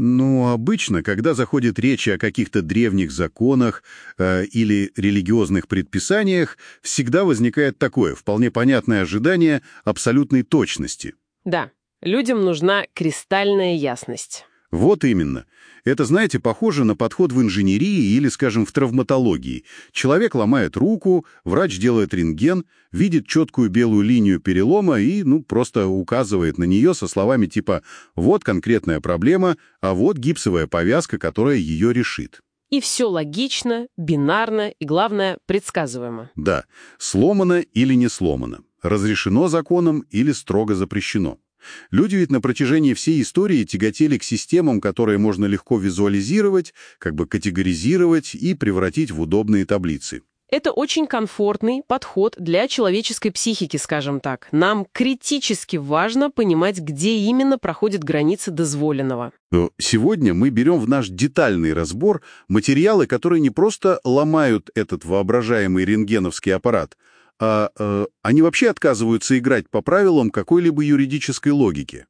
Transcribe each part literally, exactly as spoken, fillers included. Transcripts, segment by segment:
Ну, обычно, когда заходит речь о каких-то древних законах э, или религиозных предписаниях, всегда возникает такое вполне понятное ожидание абсолютной точности. Да, людям нужна кристальная ясность. Вот именно. Это, знаете, похоже на подход в инженерии или, скажем, в травматологии. Человек ломает руку, врач делает рентген, видит четкую белую линию перелома и, ну, просто указывает на нее со словами типа «вот конкретная проблема, а вот гипсовая повязка, которая ее решит». И все логично, бинарно и, главное, предсказуемо. Да, сломано или не сломано, разрешено законом или строго запрещено. Люди ведь на протяжении всей истории тяготели к системам, которые можно легко визуализировать, как бы категоризировать и превратить в удобные таблицы. Это очень комфортный подход для человеческой психики, скажем так. Нам критически важно понимать, где именно проходит граница дозволенного. Но сегодня мы берем в наш детальный разбор материалы, которые не просто ломают этот воображаемый рентгеновский аппарат, а э, они вообще отказываются играть по правилам какой-либо юридической логики.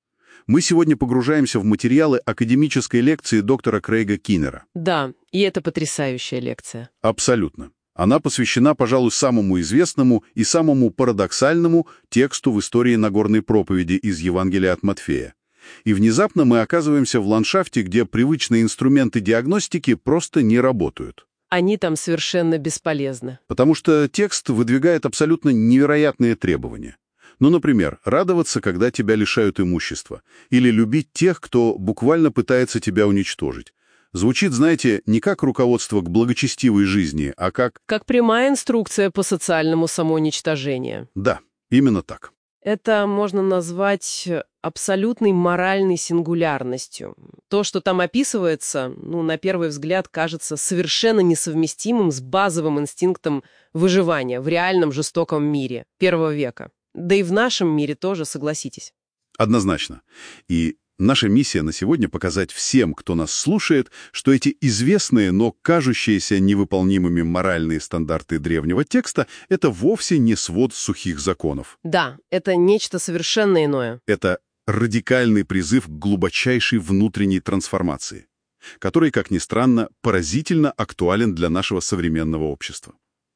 Мы сегодня погружаемся в материалы академической лекции доктора Крейга Киннера. Да, и это потрясающая лекция. Абсолютно. Она посвящена, пожалуй, самому известному и самому парадоксальному тексту в истории Нагорной проповеди из Евангелия от Матфея. И внезапно мы оказываемся в ландшафте, где привычные инструменты диагностики просто не работают. Они там совершенно бесполезны. Потому что текст выдвигает абсолютно невероятные требования. Ну, например, радоваться, когда тебя лишают имущества, или любить тех, кто буквально пытается тебя уничтожить. Звучит, знаете, не как руководство к благочестивой жизни, а как... Как прямая инструкция по социальному самоуничтожению. Да, именно так. Это можно назвать абсолютной моральной сингулярностью. То, что там описывается, ну, на первый взгляд, кажется совершенно несовместимым с базовым инстинктом выживания в реальном жестоком мире первого века. Да и в нашем мире тоже, согласитесь. Однозначно. И наша миссия на сегодня — показать всем, кто нас слушает, что эти известные, но кажущиеся невыполнимыми моральные стандарты древнего текста — это вовсе не свод сухих законов. Да, это нечто совершенно иное. Это радикальный призыв к глубочайшей внутренней трансформации, который, как ни странно, поразительно актуален для нашего современного общества.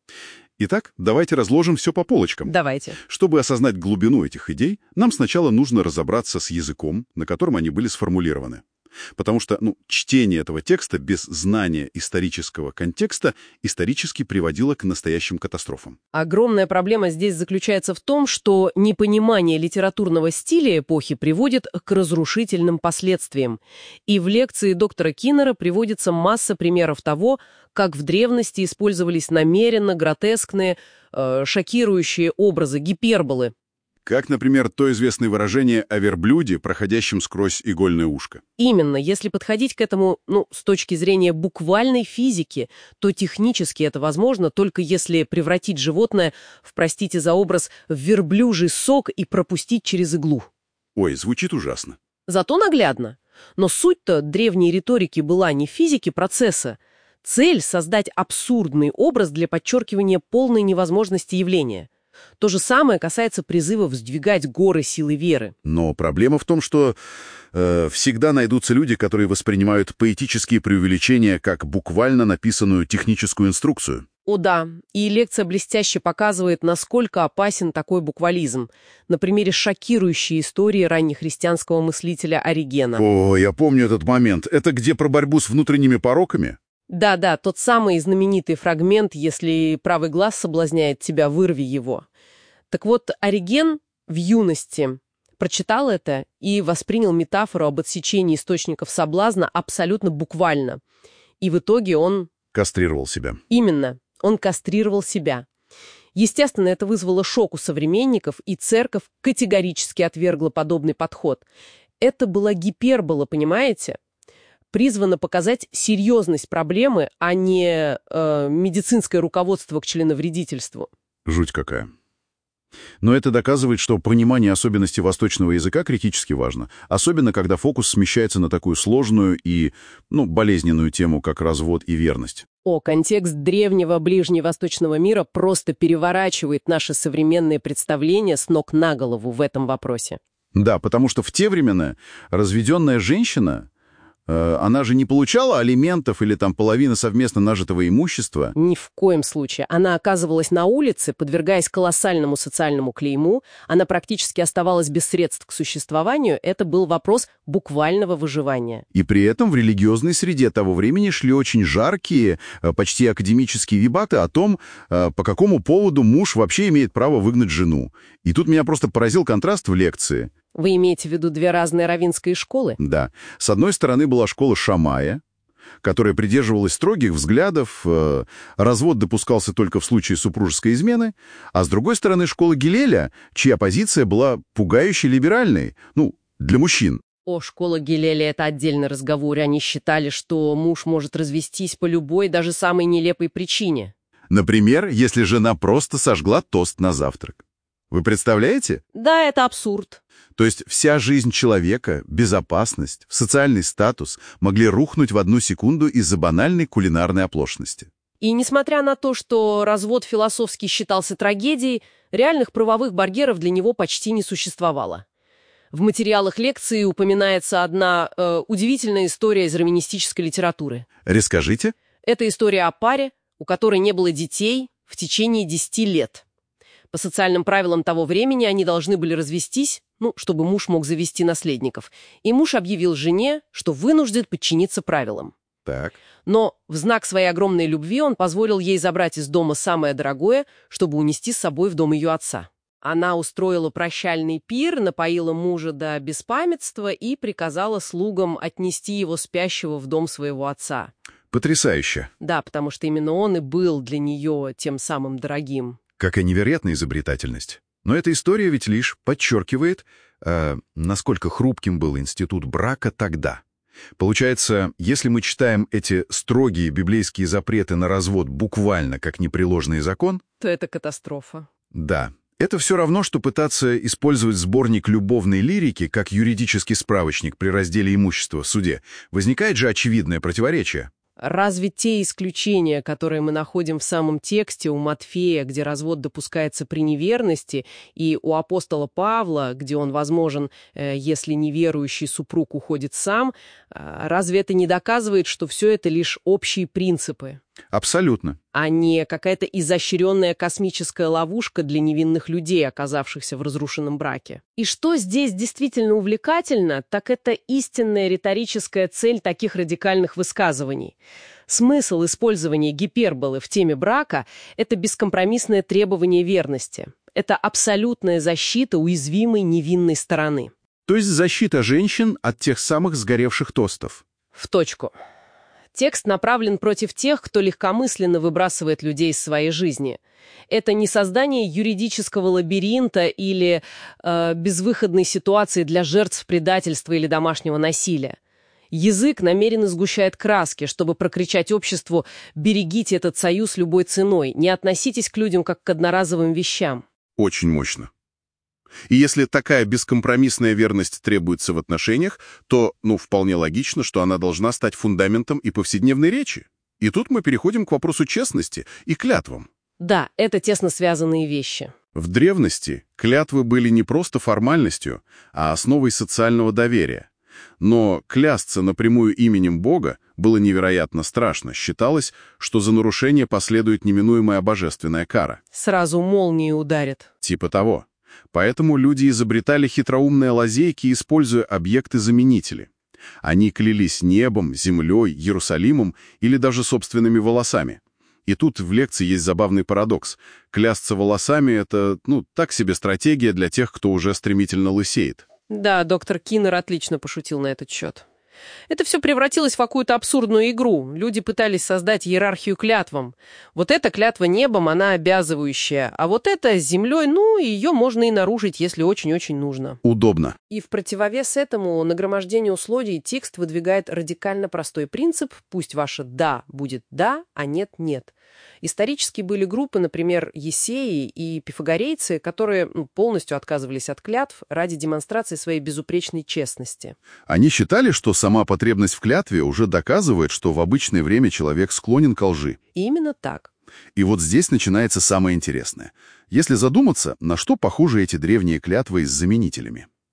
Итак, давайте разложим все по полочкам. Давайте. Чтобы осознать глубину этих идей, нам сначала нужно разобраться с языком, на котором они были сформулированы. Потому что, ну, чтение этого текста без знания исторического контекста исторически приводило к настоящим катастрофам. Огромная проблема здесь заключается в том, что непонимание литературного стиля эпохи приводит к разрушительным последствиям. И в лекции доктора Киннера приводится масса примеров того, как в древности использовались намеренно гротескные, э, шокирующие образы, гиперболы. Как, например, то известное выражение о верблюде, проходящем сквозь игольное ушко. Именно, если подходить к этому, ну, с точки зрения буквальной физики, то технически это возможно, только если превратить животное в, простите за образ, в верблюжий сок и пропустить через иглу. Ой, звучит ужасно. Зато наглядно. Но суть-то древней риторики была не в физике процесса. Цель — создать абсурдный образ для подчеркивания полной невозможности явления. То же самое касается призыва сдвигать горы силы веры. Но проблема в том, что э, всегда найдутся люди, которые воспринимают поэтические преувеличения как буквально написанную техническую инструкцию. О да, и лекция блестяще показывает, насколько опасен такой буквализм. На примере шокирующей истории раннехристианского мыслителя Оригена. О, я помню этот момент. Это где про борьбу с внутренними пороками? Да-да, тот самый знаменитый фрагмент «Если правый глаз соблазняет тебя, вырви его». Так вот, Ориген в юности прочитал это и воспринял метафору об отсечении источников соблазна абсолютно буквально. И в итоге он... Кастрировал себя. Именно, он кастрировал себя. Естественно, это вызвало шок у современников, и церковь категорически отвергла подобный подход. Это была гипербола, понимаете? Призвано показать серьезность проблемы, а не э, медицинское руководство к членовредительству. Жуть какая. Но это доказывает, что понимание особенностей восточного языка критически важно, особенно когда фокус смещается на такую сложную и, ну, болезненную тему, как развод и верность. О, контекст древнего ближневосточного мира просто переворачивает наши современные представления с ног на голову в этом вопросе. Да, потому что в те времена разведенная женщина Э, она же не получала алиментов или там половины совместно нажитого имущества? Ни в коем случае. Она оказывалась на улице, подвергаясь колоссальному социальному клейму. Она практически оставалась без средств к существованию. Это был вопрос буквального выживания. И при этом в религиозной среде того времени шли очень жаркие, э, почти академические дебаты о том, э, по какому поводу муж вообще имеет право выгнать жену. И тут меня просто поразил контраст в лекции. Вы имеете в виду две разные раввинские школы? Да. С одной стороны была школа Шамая, которая придерживалась строгих взглядов, э, развод допускался только в случае супружеской измены, а с другой стороны школа Гилеля, чья позиция была пугающе либеральной, ну, для мужчин. О, школа Гилеля — это отдельный разговор. Они считали, что муж может развестись по любой, даже самой нелепой причине. Например, если жена просто сожгла тост на завтрак. Вы представляете? Да, это абсурд. То есть вся жизнь человека, безопасность, социальный статус могли рухнуть в одну секунду из-за банальной кулинарной оплошности. И несмотря на то, что развод философски считался трагедией, реальных правовых барьеров для него почти не существовало. В материалах лекции упоминается одна э, удивительная история из романистической литературы. Расскажите. Это история о паре, у которой не было детей в течение десяти лет. По социальным правилам того времени они должны были развестись, ну, чтобы муж мог завести наследников. И муж объявил жене, что вынужден подчиниться правилам. Так. Но в знак своей огромной любви он позволил ей забрать из дома самое дорогое, чтобы унести с собой в дом ее отца. Она устроила прощальный пир, напоила мужа до беспамятства и приказала слугам отнести его спящего в дом своего отца. Потрясающе. Да, потому что именно он и был для нее тем самым дорогим. Какая невероятная изобретательность. Но эта история ведь лишь подчеркивает, э, насколько хрупким был институт брака тогда. Получается, если мы читаем эти строгие библейские запреты на развод буквально как непреложный закон, то это катастрофа. Да. Это все равно, что пытаться использовать сборник любовной лирики как юридический справочник при разделе имущества в суде. Возникает же очевидное противоречие. Разве те исключения, которые мы находим в самом тексте у Матфея, где развод допускается при неверности, и у апостола Павла, где он возможен, если неверующий супруг уходит сам, разве это не доказывает, что все это лишь общие принципы? Абсолютно. А не какая-то изощренная космическая ловушка для невинных людей, оказавшихся в разрушенном браке. И что здесь действительно увлекательно, так это истинная риторическая цель таких радикальных высказываний. Смысл использования гиперболы в теме брака – это бескомпромиссное требование верности. Это абсолютная защита уязвимой невинной стороны. То есть защита женщин от тех самых сгоревших тостов. В точку. Текст направлен против тех, кто легкомысленно выбрасывает людей из своей жизни. Это не создание юридического лабиринта или э, безвыходной ситуации для жертв предательства или домашнего насилия. Язык намеренно сгущает краски, чтобы прокричать обществу «берегите этот союз любой ценой, не относитесь к людям как к одноразовым вещам». Очень мощно. И если такая бескомпромиссная верность требуется в отношениях, то, ну, вполне логично, что она должна стать фундаментом и повседневной речи. И тут мы переходим к вопросу честности и клятвам. Да, это тесно связанные вещи. В древности клятвы были не просто формальностью, а основой социального доверия. Но клясться напрямую именем Бога было невероятно страшно. Считалось, что за нарушение последует неминуемая божественная кара. Сразу молнией ударит. Типа того. Поэтому люди изобретали хитроумные лазейки, используя объекты-заменители. Они клялись небом, землей, Иерусалимом или даже собственными волосами. И тут в лекции есть забавный парадокс. Клясться волосами — это, ну, так себе стратегия для тех, кто уже стремительно лысеет. Да, доктор Киннер отлично пошутил на этот счет. Это все превратилось в какую-то абсурдную игру. Люди пытались создать иерархию клятвам. Вот эта клятва небом, она обязывающая, а вот эта с землей, ну, ее можно и нарушить, если очень-очень нужно. Удобно. И в противовес этому нагромождению злодей текст выдвигает радикально простой принцип: пусть ваше «да» будет «да», а «нет» — «нет». Исторически были группы, например, ессеи и пифагорейцы, которые ну, полностью отказывались от клятв ради демонстрации своей безупречной честности. Они считали, что сама потребность в клятве уже доказывает, что в обычное время человек склонен к лжи. И именно так. И вот здесь начинается самое интересное. Если задуматься, на что похожи эти древние клятвы с заменителями?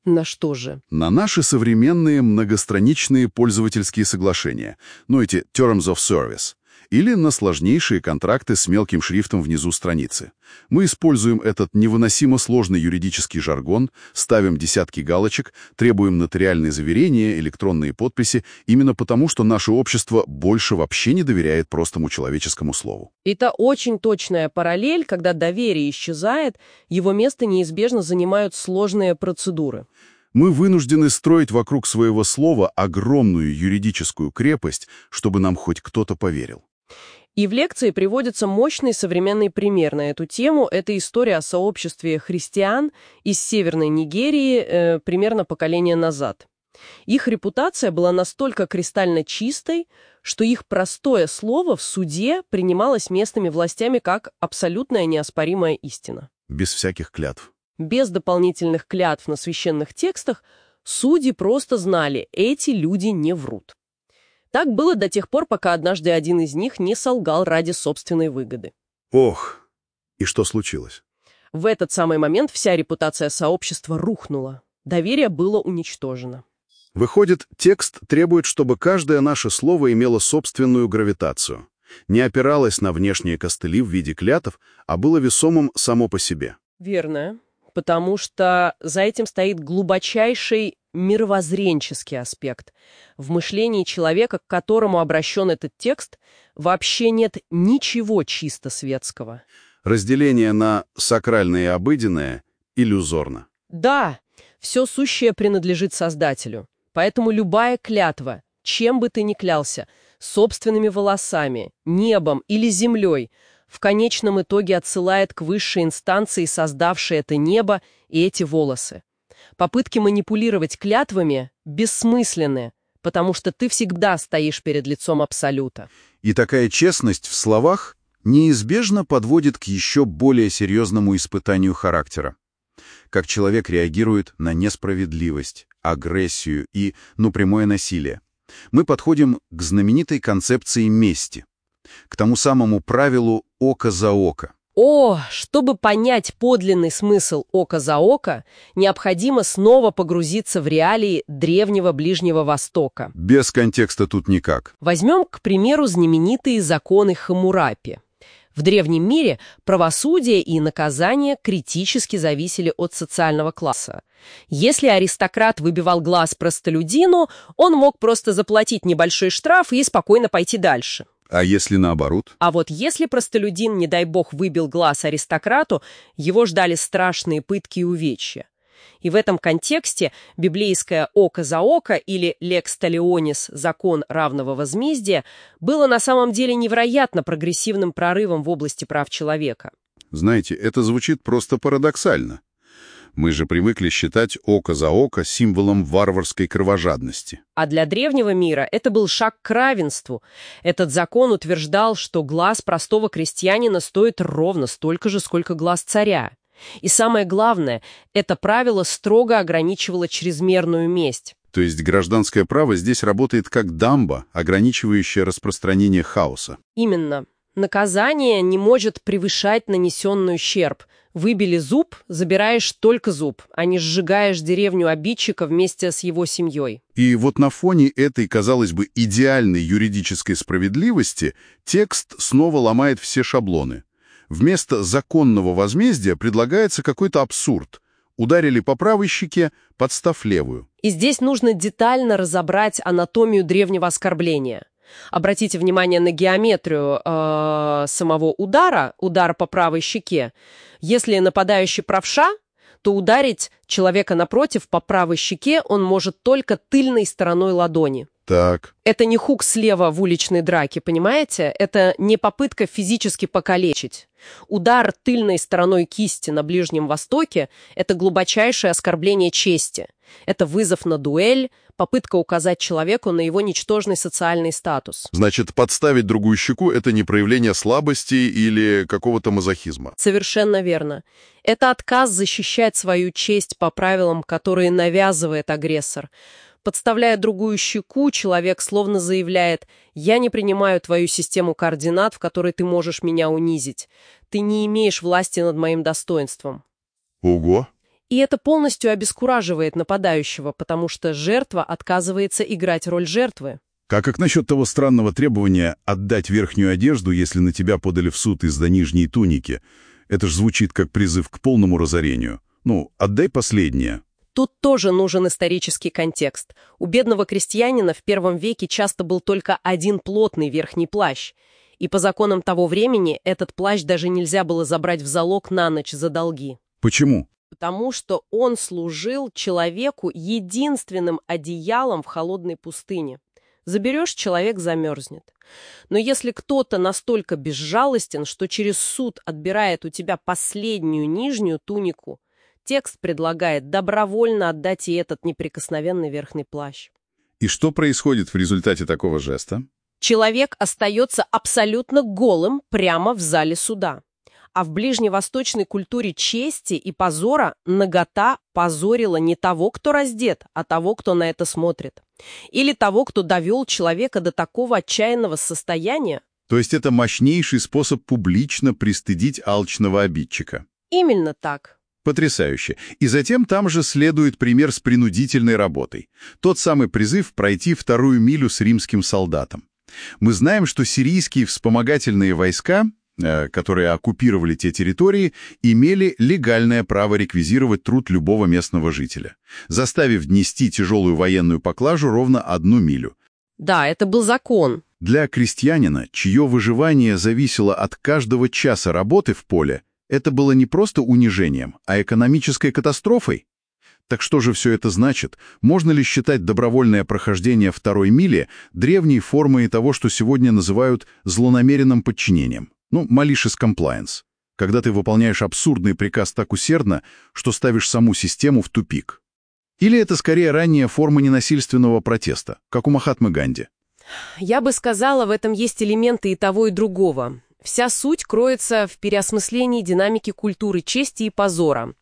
На что же? На наши современные многостраничные пользовательские соглашения, ну эти Terms of Service, или на сложнейшие контракты с мелким шрифтом внизу страницы. Мы используем этот невыносимо сложный юридический жаргон, ставим десятки галочек, требуем нотариальные заверения, электронные подписи, именно потому, что наше общество больше вообще не доверяет простому человеческому слову. Это очень точная параллель, когда доверие исчезает, его место неизбежно занимают сложные процедуры. Мы вынуждены строить вокруг своего слова огромную юридическую крепость, чтобы нам хоть кто-то поверил. И в лекции приводится мощный современный пример на эту тему. Это история о сообществе христиан из Северной Нигерии э, примерно поколение назад. Их репутация была настолько кристально чистой, что их простое слово в суде принималось местными властями как абсолютная неоспоримая истина. Без всяких клятв. Без дополнительных клятв на священных текстах судьи просто знали, эти люди не врут. Так было до тех пор, пока однажды один из них не солгал ради собственной выгоды. Ох, и что случилось? В этот самый момент вся репутация сообщества рухнула. Доверие было уничтожено. Выходит, текст требует, чтобы каждое наше слово имело собственную гравитацию, не опиралось на внешние костыли в виде клятв, а было весомым само по себе. Верно, потому что за этим стоит глубочайший мировоззренческий аспект. В мышлении человека, к которому обращен этот текст, вообще нет ничего чисто светского. Разделение на сакральное и обыденное иллюзорно. Да, все сущее принадлежит Создателю. Поэтому любая клятва, чем бы ты ни клялся, собственными волосами, небом или землей, в конечном итоге отсылает к высшей инстанции, создавшей это небо и эти волосы. Попытки манипулировать клятвами бессмысленны, потому что ты всегда стоишь перед лицом Абсолюта. И такая честность в словах неизбежно подводит к еще более серьезному испытанию характера. Как человек реагирует на несправедливость, агрессию и, ну, прямое насилие. Мы подходим к знаменитой концепции мести, к тому самому правилу «око за око». О, чтобы понять подлинный смысл «око за око», необходимо снова погрузиться в реалии древнего Ближнего Востока. Без контекста тут никак. Возьмем, к примеру, знаменитые законы Хаммурапи. В древнем мире правосудие и наказание критически зависели от социального класса. Если аристократ выбивал глаз простолюдину, он мог просто заплатить небольшой штраф и спокойно пойти дальше. А если наоборот? А вот если простолюдин, не дай бог, выбил глаз аристократу, его ждали страшные пытки и увечья. И в этом контексте библейское «око за око» или «lex talionis» — закон равного возмездия было на самом деле невероятно прогрессивным прорывом в области прав человека. Знаете, это звучит просто парадоксально. Мы же привыкли считать око за око символом варварской кровожадности. А для древнего мира это был шаг к равенству. Этот закон утверждал, что глаз простого крестьянина стоит ровно столько же, сколько глаз царя. И самое главное, это правило строго ограничивало чрезмерную месть. То есть гражданское право здесь работает как дамба, ограничивающая распространение хаоса. Именно. Наказание не может превышать нанесенный ущерб. Выбили зуб, забираешь только зуб, а не сжигаешь деревню обидчика вместе с его семьей. И вот на фоне этой, казалось бы, идеальной юридической справедливости текст снова ломает все шаблоны. Вместо законного возмездия предлагается какой-то абсурд. Ударили по правой щеке, подстав левую. И здесь нужно детально разобрать анатомию древнего оскорбления. Обратите внимание на геометрию э, самого удара, удар по правой щеке. Если нападающий правша, то ударить человека напротив по правой щеке он может только тыльной стороной ладони. Так. Это не хук слева в уличной драке, понимаете? Это не попытка физически покалечить. Удар тыльной стороной кисти на Ближнем Востоке – это глубочайшее оскорбление чести. Это вызов на дуэль, попытка указать человеку на его ничтожный социальный статус. Значит, подставить другую щеку – это не проявление слабости или какого-то мазохизма. Совершенно верно. Это отказ защищать свою честь по правилам, которые навязывает агрессор. Подставляя другую щеку, человек словно заявляет: «Я не принимаю твою систему координат, в которой ты можешь меня унизить. Ты не имеешь власти над моим достоинством». Ого! И это полностью обескураживает нападающего, потому что жертва отказывается играть роль жертвы. А как насчет того странного требования отдать верхнюю одежду, если на тебя подали в суд из-за нижней туники? Это ж звучит как призыв к полному разорению. Ну, отдай последнее. Тут тоже нужен исторический контекст. У бедного крестьянина в первом веке часто был только один плотный верхний плащ. И по законам того времени этот плащ даже нельзя было забрать в залог на ночь за долги. Почему? Потому что он служил человеку единственным одеялом в холодной пустыне. Заберешь, человек замерзнет. Но если кто-то настолько безжалостен, что через суд отбирает у тебя последнюю нижнюю тунику, текст предлагает добровольно отдать и этот неприкосновенный верхний плащ. И что происходит в результате такого жеста? Человек остается абсолютно голым прямо в зале суда. А в ближневосточной культуре чести и позора нагота позорила не того, кто раздет, а того, кто на это смотрит. Или того, кто довел человека до такого отчаянного состояния. То есть это мощнейший способ публично пристыдить алчного обидчика. Именно так. Потрясающе. И затем там же следует пример с принудительной работой. Тот самый призыв пройти вторую милю с римским солдатом. Мы знаем, что сирийские вспомогательные войска, которые оккупировали те территории, имели легальное право реквизировать труд любого местного жителя, заставив нести тяжелую военную поклажу ровно одну милю. Да, это был закон. Для крестьянина, чье выживание зависело от каждого часа работы в поле, это было не просто унижением, а экономической катастрофой. Так что же все это значит? Можно ли считать добровольное прохождение второй мили древней формой того, что сегодня называют злонамеренным подчинением? Ну, malicious compliance. Когда ты выполняешь абсурдный приказ так усердно, что ставишь саму систему в тупик. Или это скорее ранняя форма ненасильственного протеста, как у Махатмы Ганди? Я бы сказала, в этом есть элементы и того, и другого. Вся суть кроется в переосмыслении динамики культуры чести и позора.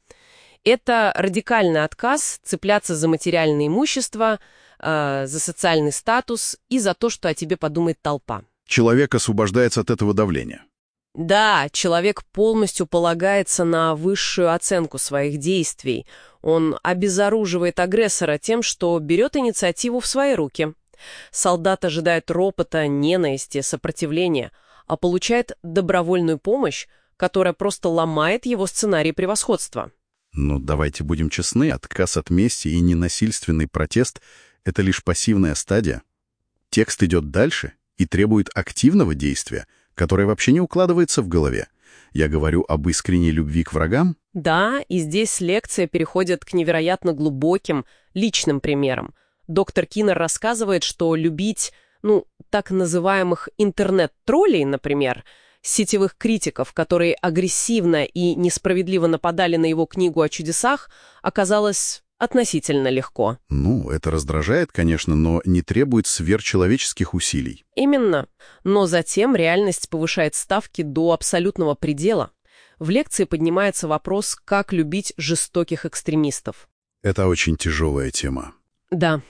Это радикальный отказ цепляться за материальное имущество, э, за социальный статус и за то, что о тебе подумает толпа. Человек освобождается от этого давления. Да, человек полностью полагается на высшую оценку своих действий. Он обезоруживает агрессора тем, что берет инициативу в свои руки. Солдат ожидает ропота, ненависти, сопротивления, а получает добровольную помощь, которая просто ломает его сценарий превосходства. Но давайте будем честны, отказ от мести и ненасильственный протест — это лишь пассивная стадия. Текст идет дальше и требует активного действия, которое вообще не укладывается в голове. Я говорю об искренней любви к врагам? Да, и здесь лекция переходит к невероятно глубоким личным примерам. Доктор Киннер рассказывает, что любить, ну, так называемых интернет-троллей, например, сетевых критиков, которые агрессивно и несправедливо нападали на его книгу о чудесах, оказалось относительно легко. Ну, это раздражает, конечно, но не требует сверхчеловеческих усилий. Именно. Но затем реальность повышает ставки до абсолютного предела. В лекции поднимается вопрос, как любить жестоких экстремистов. Это очень тяжелая тема. Да.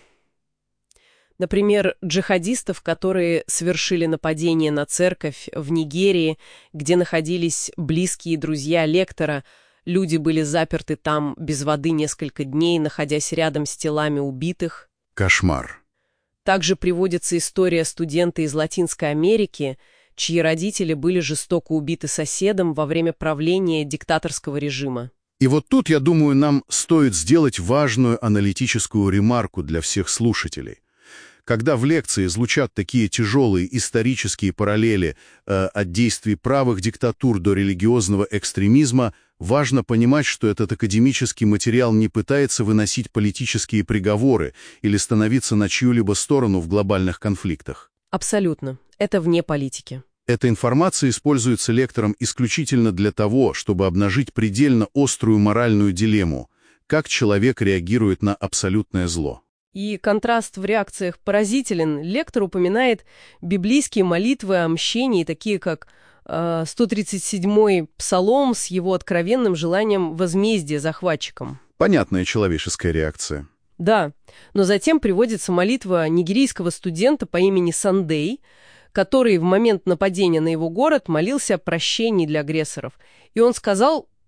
Например, джихадистов, которые совершили нападение на церковь в Нигерии, где находились близкие друзья лектора. Люди были заперты там без воды несколько дней, находясь рядом с телами убитых. Кошмар. Также приводится история студента из Латинской Америки, чьи родители были жестоко убиты соседом во время правления диктаторского режима. И вот тут, я думаю, нам стоит сделать важную аналитическую ремарку для всех слушателей. Когда в лекции звучат такие тяжелые исторические параллели э, от действий правых диктатур до религиозного экстремизма, важно понимать, что этот академический материал не пытается выносить политические приговоры или становиться на чью-либо сторону в глобальных конфликтах. Абсолютно. Это вне политики. Эта информация используется лектором исключительно для того, чтобы обнажить предельно острую моральную дилемму, как человек реагирует на абсолютное зло. И контраст в реакциях поразителен. Лектор упоминает библейские молитвы о мщении, такие как э, сто тридцать седьмой псалом с его откровенным желанием возмездия захватчикам. Понятная человеческая реакция. Да, но затем приводится молитва нигерийского студента по имени Сандей, который в момент нападения на его город молился о прощении для агрессоров. И он сказал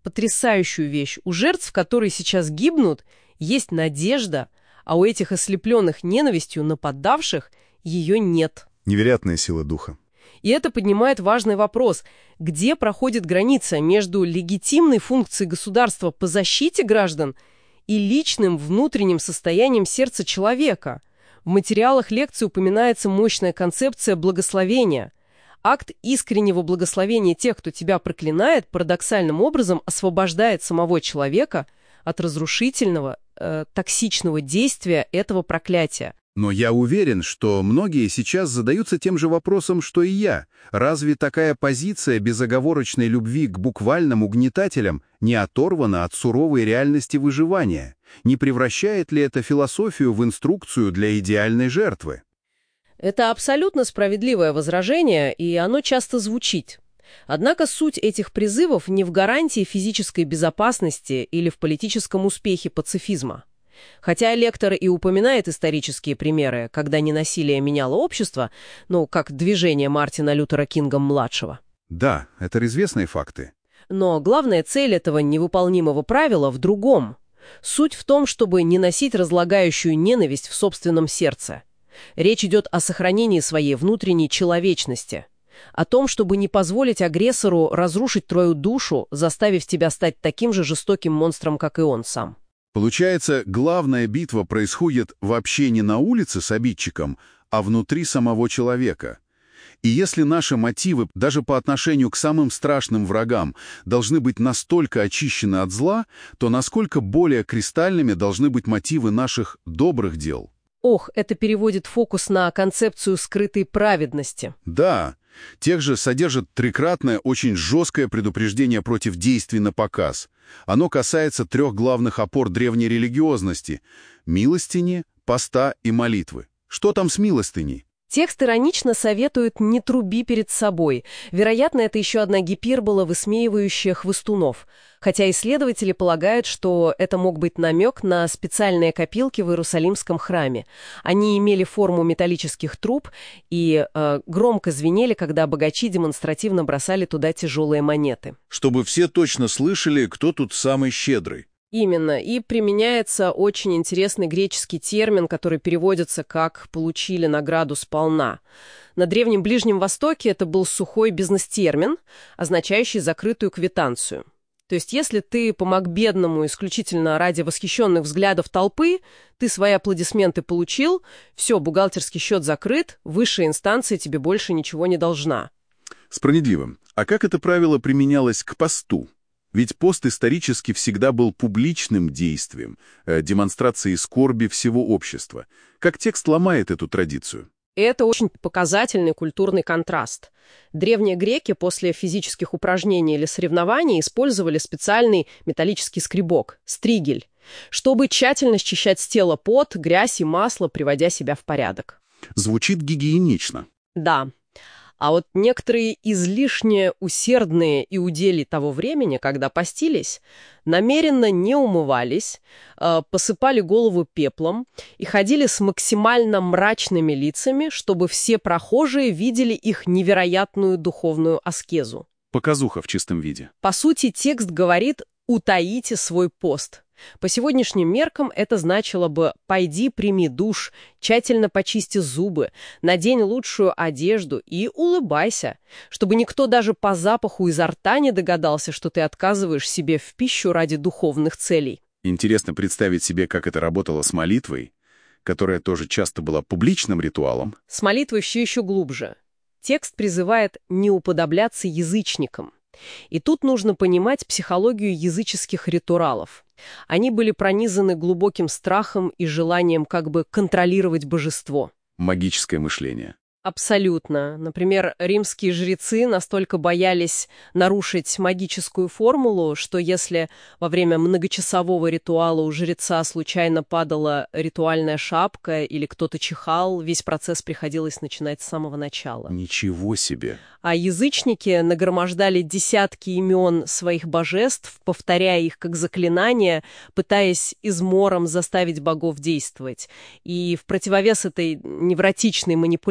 потрясающую вещь. У жертв, которые сейчас гибнут, есть надежда, а у этих ослепленных ненавистью нападавших ее нет. Невероятная сила духа. И это поднимает важный вопрос, где проходит граница между легитимной функцией государства по защите граждан и личным внутренним состоянием сердца человека. В материалах лекции упоминается мощная концепция благословения. Акт искреннего благословения тех, кто тебя проклинает, парадоксальным образом освобождает самого человека от разрушительного, э, токсичного действия этого проклятия. Но я уверен, что многие сейчас задаются тем же вопросом, что и я. Разве такая позиция безоговорочной любви к буквальным угнетателям не оторвана от суровой реальности выживания? Не превращает ли это философию в инструкцию для идеальной жертвы? Это абсолютно справедливое возражение, и оно часто звучит. Однако суть этих призывов не в гарантии физической безопасности или в политическом успехе пацифизма. Хотя лектор и упоминает исторические примеры, когда ненасилие меняло общество, ну, как движение Мартина Лютера Кинга-младшего. Да, это известные факты. Но главная цель этого невыполнимого правила в другом. Суть в том, чтобы не носить разлагающую ненависть в собственном сердце. Речь идет о сохранении своей внутренней человечности. О том, чтобы не позволить агрессору разрушить твою душу, заставив тебя стать таким же жестоким монстром, как и он сам. Получается, главная битва происходит вообще не на улице с обидчиком, а внутри самого человека. И если наши мотивы, даже по отношению к самым страшным врагам, должны быть настолько очищены от зла, то насколько более кристальными должны быть мотивы наших добрых дел? Ох, это переводит фокус на концепцию скрытой праведности. Да, тех же содержит трикратное, очень жесткое предупреждение против действий на показ. Оно касается трех главных опор древней религиозности – милостыни, поста и молитвы. Что там с милостыней? Текст иронично советует «не труби перед собой». Вероятно, это еще одна гипербола, высмеивающая хвостунов. Хотя исследователи полагают, что это мог быть намек на специальные копилки в Иерусалимском храме. Они имели форму металлических труб и э, громко звенели, когда богачи демонстративно бросали туда тяжелые монеты. Чтобы все точно слышали, кто тут самый щедрый. Именно. И применяется очень интересный греческий термин, который переводится как «получили награду сполна». На Древнем Ближнем Востоке это был сухой бизнес-термин, означающий закрытую квитанцию. То есть если ты помог бедному исключительно ради восхищенных взглядов толпы, ты свои аплодисменты получил, все, бухгалтерский счет закрыт, высшая инстанция тебе больше ничего не должна. Справедливо. А как это правило применялось к посту? Ведь пост исторически всегда был публичным действием, э, демонстрацией скорби всего общества. Как текст ломает эту традицию? Это очень показательный культурный контраст. Древние греки после физических упражнений или соревнований использовали специальный металлический скребок – стригель, чтобы тщательно счищать с тела пот, грязь и масло, приводя себя в порядок. Звучит гигиенично. Да. А вот некоторые излишне усердные иудеи того времени, когда постились, намеренно не умывались, э, посыпали голову пеплом и ходили с максимально мрачными лицами, чтобы все прохожие видели их невероятную духовную аскезу. Показуха в чистом виде. По сути, текст говорит «утаите свой пост». По сегодняшним меркам это значило бы «пойди, прими душ, тщательно почисти зубы, надень лучшую одежду и улыбайся», чтобы никто даже по запаху изо рта не догадался, что ты отказываешь себе в пищу ради духовных целей. Интересно представить себе, как это работало с молитвой, которая тоже часто была публичным ритуалом. С молитвой все еще глубже. Текст призывает не уподобляться язычникам. И тут нужно понимать психологию языческих ритуалов. Они были пронизаны глубоким страхом и желанием как бы контролировать божество. Магическое мышление. Абсолютно. Например, римские жрецы настолько боялись нарушить магическую формулу, что если во время многочасового ритуала у жреца случайно падала ритуальная шапка или кто-то чихал, весь процесс приходилось начинать с самого начала. Ничего себе! А язычники нагромождали десятки имен своих божеств, повторяя их как заклинания, пытаясь измором заставить богов действовать. И в противовес этой невротичной манипуляции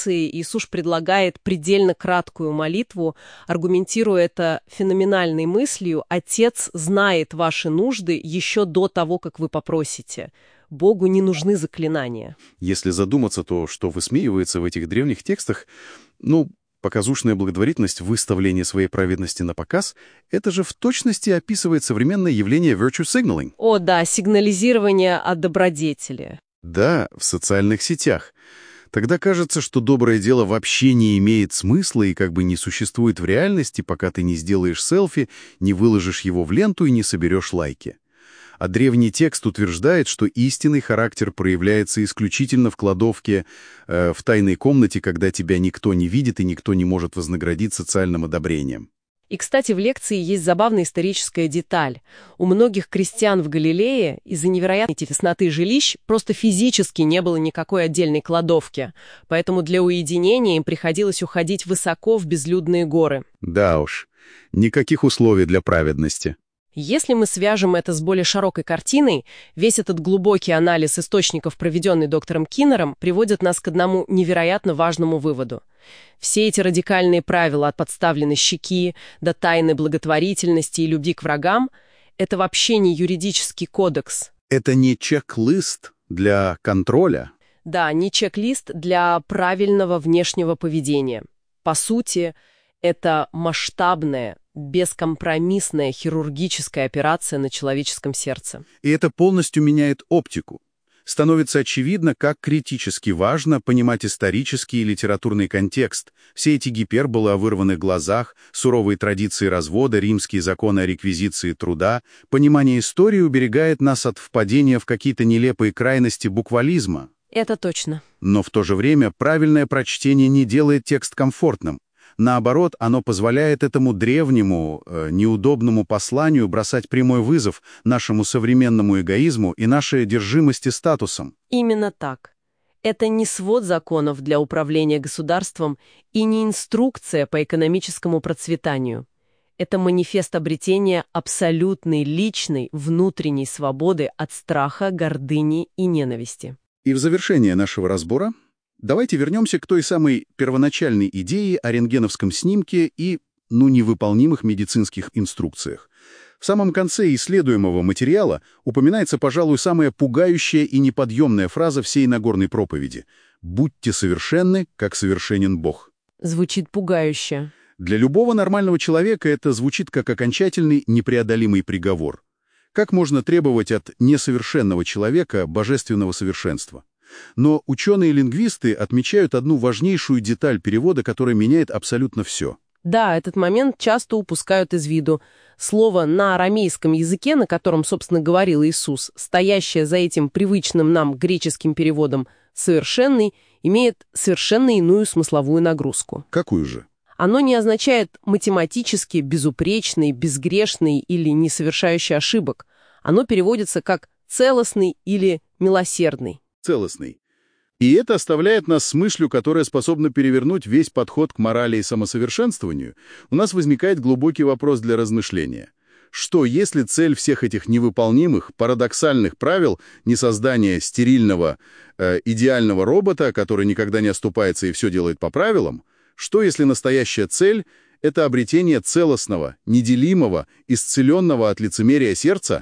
лекции Иисус предлагает предельно краткую молитву, аргументируя это феноменальной мыслью: «Отец знает ваши нужды еще до того, как вы попросите». Богу не нужны заклинания. Если задуматься, то что высмеивается в этих древних текстах, ну, показушная благотворительность, выставление своей праведности на показ, это же в точности описывает современное явление virtue signaling. О да, сигнализирование о добродетели. Да, в социальных сетях. Тогда кажется, что доброе дело вообще не имеет смысла и как бы не существует в реальности, пока ты не сделаешь селфи, не выложишь его в ленту и не соберешь лайки. А древний текст утверждает, что истинный характер проявляется исключительно в кладовке, э, в тайной комнате, когда тебя никто не видит и никто не может вознаградить социальным одобрением. И, кстати, в лекции есть забавная историческая деталь. У многих крестьян в Галилее из-за невероятной тесноты жилищ просто физически не было никакой отдельной кладовки, поэтому для уединения им приходилось уходить высоко в безлюдные горы. Да уж, никаких условий для праведности. Если мы свяжем это с более широкой картиной, весь этот глубокий анализ источников, проведенный доктором Киннером, приводит нас к одному невероятно важному выводу. Все эти радикальные правила от подставленной щеки до тайной благотворительности и любви к врагам — это вообще не юридический кодекс. Это не чек-лист для контроля. Да, не чек-лист для правильного внешнего поведения. По сути, это масштабная, бескомпромиссная хирургическая операция на человеческом сердце. И это полностью меняет оптику. Становится очевидно, как критически важно понимать исторический и литературный контекст. Все эти гиперболы о вырванных глазах, суровые традиции развода, римские законы о реквизиции труда. Понимание истории уберегает нас от впадения в какие-то нелепые крайности буквализма. Это точно. Но в то же время правильное прочтение не делает текст комфортным. Наоборот, оно позволяет этому древнему, э, неудобному посланию бросать прямой вызов нашему современному эгоизму и нашей одержимости статусом. Именно так. Это не свод законов для управления государством и не инструкция по экономическому процветанию. Это манифест обретения абсолютной личной внутренней свободы от страха, гордыни и ненависти. И в завершение нашего разбора давайте вернемся к той самой первоначальной идее о рентгеновском снимке и, ну, невыполнимых медицинских инструкциях. В самом конце исследуемого материала упоминается, пожалуй, самая пугающая и неподъемная фраза всей Нагорной проповеди: «Будьте совершенны, как совершенен Бог». Звучит пугающе. Для любого нормального человека это звучит как окончательный непреодолимый приговор. Как можно требовать от несовершенного человека божественного совершенства? Но ученые-лингвисты отмечают одну важнейшую деталь перевода, которая меняет абсолютно все. Да, этот момент часто упускают из виду. Слово на арамейском языке, на котором, собственно, говорил Иисус, стоящее за этим привычным нам греческим переводом «совершенный», имеет совершенно иную смысловую нагрузку. Какую же? Оно не означает математически безупречный, безгрешный или не совершающий ошибок. Оно переводится как «целостный» или «милосердный». Целостный. И это оставляет нас с мыслью, которая способна перевернуть весь подход к морали и самосовершенствованию. У нас возникает глубокий вопрос для размышления. Что, если цель всех этих невыполнимых, парадоксальных правил не создание стерильного, э, идеального робота, который никогда не оступается и все делает по правилам? Что, если настоящая цель — это обретение целостного, неделимого, исцеленного от лицемерия сердца?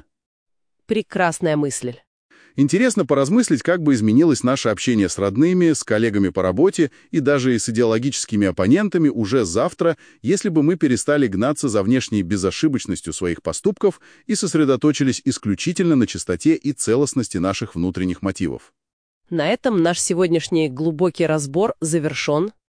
Прекрасная мысль. Интересно поразмыслить, как бы изменилось наше общение с родными, с коллегами по работе и даже и с идеологическими оппонентами уже завтра, если бы мы перестали гнаться за внешней безошибочностью своих поступков и сосредоточились исключительно на чистоте и целостности наших внутренних мотивов. На этом наш сегодняшний глубокий разбор завершен.